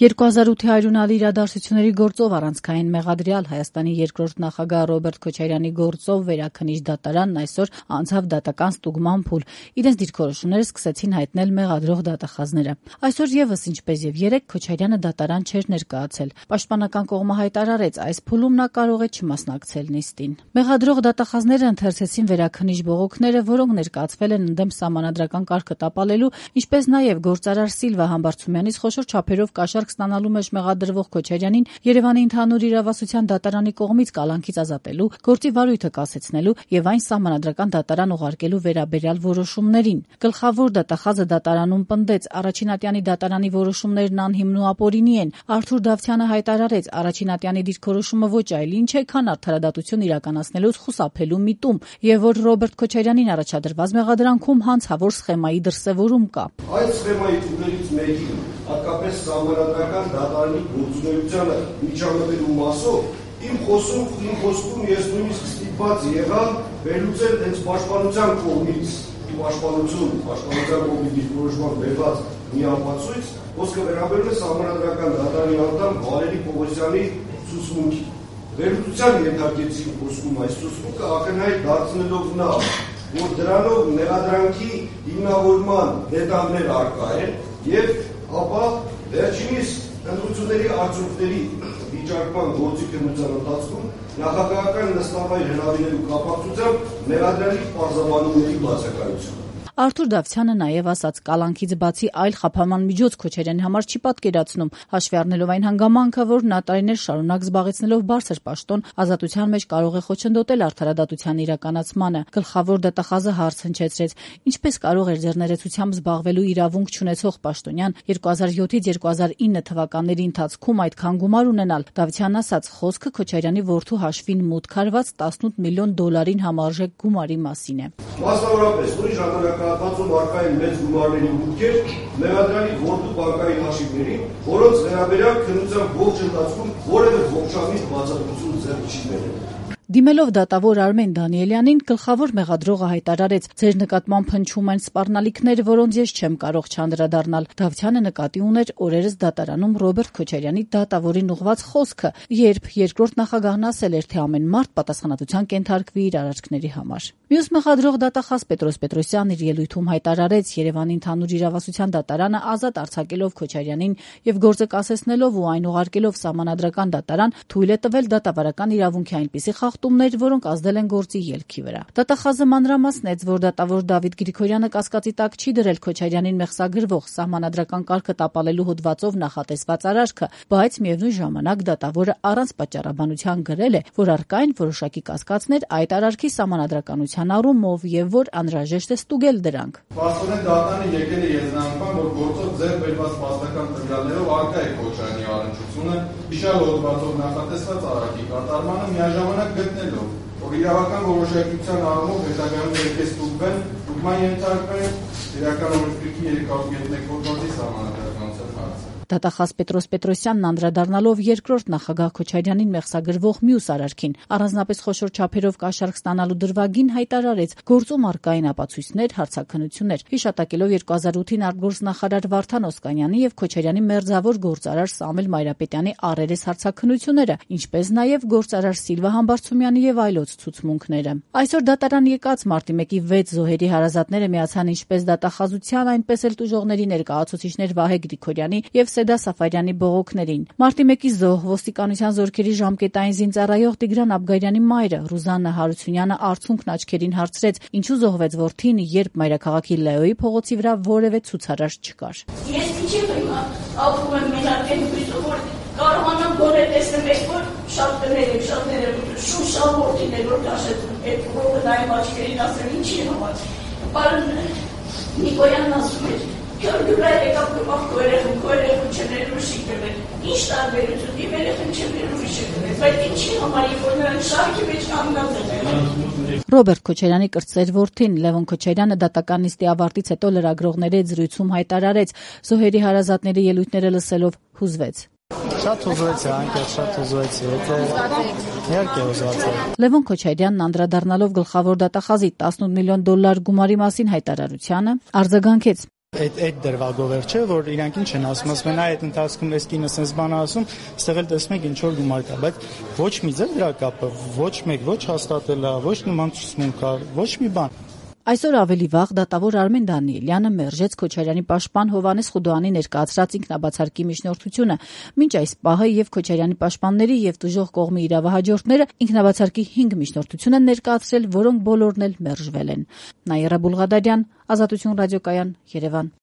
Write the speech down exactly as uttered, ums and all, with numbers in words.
երկու հազար ութի հայրենալի իրադարձությունների գործով առանցքային մեղադրյալ Հայաստանի երկրորդ նախագահ Ռոբերտ Քոչարյանի գործով վերաքննիչ դատարանն այսօր անցավ դատական ստուգման փուլ։ Իրենց դիրքորոշումները սկսեցին հայտնել մեղադրող դատախազները։ Այսօր եւս, ինչպես եւ երեկ, Քոչարյանը դատարան չէր ներկայացել։ Պաշտպանական կողմը հայտարարեց, այս փուլում նա կարող է չմասնակցել նիստին։ Մեղադրող դատախազները ընթերցեցին վերաքննիչ բողոքները, որոնք ներկայացվել են ընդդեմ սահմանադրական կարգը տապալելու, ինչպես նաեւ գործարար Սիլվա Համբարձումյանից խոշոր չափերով կաշառք ստանալու մեջ մեղադրվող Քոչարյանին Երևանի ընդհանուր իրավասության դատարանի կողմից կալանքից ազատելու, գործի վարույթը կասեցնելու եւ այն սահմանադրական դատարան ուղարկելու վերաբերյալ որոշումներին։ Գլխավոր դատախազը դատարանում պնդեց, առաջինատյանի դատարանի որոշումներն անհիմն ու ապօրինի են։ Արթուր Դավթյանը հայտարարեց, առաջինատյանի դիրքորոշումը ոչ այլ ինչ է, քան արդարադատություն իրականացնելուց խուսափելու միտում, եւ որ Ռոբերտ Քոչարյանին առաջադրված մեղադրանքում հանցավոր սխեմայի դրսեւորում կա։ Այս սխեմայի ուղերից մեկին հատկապես սահմանադրական դատարանի գործունեությանը միջամտելու մասով իմ խոսում, իմ խոսքում ես նույնիսկ ստիպված եղա վերլուծել հենց պաշտպանության կողմից, պաշտպանություն, պաշտպանության կողմից դիրքորոշման բերված մի ապացույց, խոսքը վերաբերում է սահմանադրական դատարանի անդամ Վալերի Պողոսյանի ցուցմունքին։ Վերլուծության ենթարկեցի խոսքում այս ցուցմունքը ակնհայտ դարձնելով նա, որ դրանով մեղադրանքի հիմնավորման դետալներ առկա են եւ ապա վերջինիս ընտրությունների արդյունքների վիճարկման գործի քննության ընթացքում նախագահական նստավայր հրավիրելու կապակցությամբ մեղադրյալի պարզաբանումների բացակայություն։ Արթուր Դավթյանը նաև ասաց, կալանքից բացի այլ խափանման միջոց Քոչարյանի համար չի պատկերացնում, հաշվի առնելով այն հանգամանքը, որ նա տարիներ շարունակ զբաղեցնելով բարձր պաշտոն, ազատության մեջ կարող է խոչընդոտել արդարադատության իրականացմանը։ Գլխավոր դատախազը հարց հնչեցրեց, ինչպես կարող էր ձեռներեցությամբ զբաղվելու իրավունք չունեցող պաշտոնյան երկու հազար յոթից երկու հազար ինը թվականների ընթացքում այդքան գումար ունենալ։ Դավթյանն ասաց, խոսքը Քոչարյանի որդու հաշվին մուտք արված տասնութ միլիոն դոլարին համարժեք գումարի մասին է։ Մասնավորապես, նույն ժամանակահատվածում առկա են մեծ գումարների մուտքեր մեղադրյալի որդու բանկային հաշիվներին, որոնց վերաբերյալ քննության ողջ ընթացքում որևէ ողջամիտ բացատրություն ձեռք չի բերել։ Դիմելով դատավոր Արմեն Դանիելյանին, գլխավոր մեղադրողը հայտարարեց, ձեր նկատմամբ հնչում են սպառնալիքներ, որոնց ես չեմ կարող չանդրադառնալ։ Դավթյանը նկատի ուներ օրերս դատարանում Ռոբերտ Քոչարյանի դատավորին ուղված խոսքը, երբ երկրորդ նախագահն ասել էր, թե ամեն մարդ պատասխանատվության կենթարկվի իր արարքների համար։ Մյուս մեղադրող դատախազ Պետրոս Պետրոսյանն իր ելույթում հայտարարեց, Երևանի ընդհանուր իրավասության դատարանը ազատ արձակելով Քոչարյանին եւ գործը կասեցնելով ու այն ուղարկելով սահմանադրական դատարան թույլ է տվել դատավարական իրավունքի այնպիսի խախտումներ, որոնք ազդել են գործի ելքի վրա։ Դատախազը մանրամասնեց, որ դատավոր Դավիթ Գրիգորյանը կասկածի տակ չի դրել Քոչարյանին մեղսագրվող սահմանադրական կարգը տապալելու հոդվածով նախատեսված արարքը, բայց միևնույն ժամանակ դատավորը առանց պատճառաբանության գրել է, որ առկա են որոշակի կասկածներ այդ արարքի սահմանադրականության առումով եւ որ անհրաժեշտ է ստուգել դրանք։ Պաշտոնեն դատանը եկել է եզրանկման, որ գործով ձեռք բերված փաստական տվյալներով առկա է Քոչարյանի առնչությունը հիշալ հոդվածով նախատեսված արարքի կատարմանը միաժամանակ գտնելով, որ իրավական որոշակցության առումով հետագայում պետք է ստուգվեն, ստուգման ենթարկվեն իրական օրենսգրքի երեք հարյուր մեկ հոդվածի սահմանադրականության հարցը։ Դատախազ Պետրոս Պետրոսյանն անդրադառնալով երկրորդ նախագահ Քոչարյանին մեղսագրվող մյուս արարքին, առանձնապես խոշոր չափերով կաշառք ստանալու դրվագին հայտարարեց, գործում առկա են ապացույցներ, հարցաքննություններ, հիշատակելով երկու հազար ութին արտգործնախարար Վարդան Օսկանյանի եւ Քոչարյանի մերձավոր գործարար Սամվել Մայրապետյանի առերես հարցաքննությունները, ինչպես նաեւ գործարար Սիլվա Համբարձումյանի եւ այլոց ցուցմունքները։ Այսօր դատարան եկած մարտի մեկի վեց զոհերի հարազատները միացան ինչպես դատախազության, այնպես էլ տուժողների ներկայացուցիչներ Վահե Գրիգորյանի եւ Սեդա Սաֆարյանի բողոքներին։ Մարտի մեկի զոհ ոստիկանության զորքերի ժամկետային զինծառայող Տիգրան Աբգարյանի մայրը Ռուզաննա Հարությունյանը արցունքն աչքերին հարցրեց, ինչու զոհվեց որդին, երբ մայրաքաղաքի Լեոյի փողոցի վրա որևէ ցուցարար չկար։ Ես ինչի՞ ապրում եմ մենարկեն ու կարողանամ գոնե տեսնեմ, որ շատ դներ եմ, շատ դներ եմ, շուտ շատ որդին էր, որ դաշեց այդ ողը նայում աչքերին ասել, ինչի համար։ Պարոն Նիկոյանն ասում էր, Գյորգյուրա եկավ գմախ կորեղում, կորեղում չներ ուրիշի կվել, ինչ տարբերություն, իմ երեխն չներ ուրիշի կվել, բայց ինչի համար, երբ որ նրանք շարքի մեջ կանգնած են։ Ռոբերտ Քոչարյանի կրտսեր որդին Լևոն Քոչարյանը դատական նիստի ավարտից հետո լրագրողների հետ զրույցում հայտարարեց, զոհերի հարազատների ելույթները լսելով հուզվեց։ Շատ հուզվեցի, անկեղծ շատ հուզվեցի, եթե իհարկե հուզված է։ Լևոն Քոչարյանն անդրադառնալով գլխավոր դատախազի տասնութ միլիոն դոլար գումարի մասին հայտարարությանը արձագանքեց. Այդ այդ դրվագով էր, չէ, որ իրանք ինչ են ասում, ասում են այդ ընթացքում էս կինը sense բան ասում, այստեղ էլ տեսնում եք ինչ որ գումար կա, բայց ոչ մի ձև դրա կապը, ոչ մեկ, ոչ հաստատել է, ոչ նման ցուցմունք կա, ոչ մի բան։ Այսօր ավելի վաղ դատավոր Արմեն Դանիելյանը մերժեց Քոչարյանի պաշտպան Հովհաննես Խուդոյանի ներկայացրած ինքնաբացարկի միջնորդությունը։ Մինչ այս պահը եւ Քոչարյանի պաշտպանների եւ տուժող կողմի իրավահաջորդները ինքնաբացարկի հինգ միջնորդություն են ներկայացրել, որոնք բոլորն էլ մերժվել են։ Նաիրա Բուլղադարյան, Ազատություն ռադիոկայան, Երևան։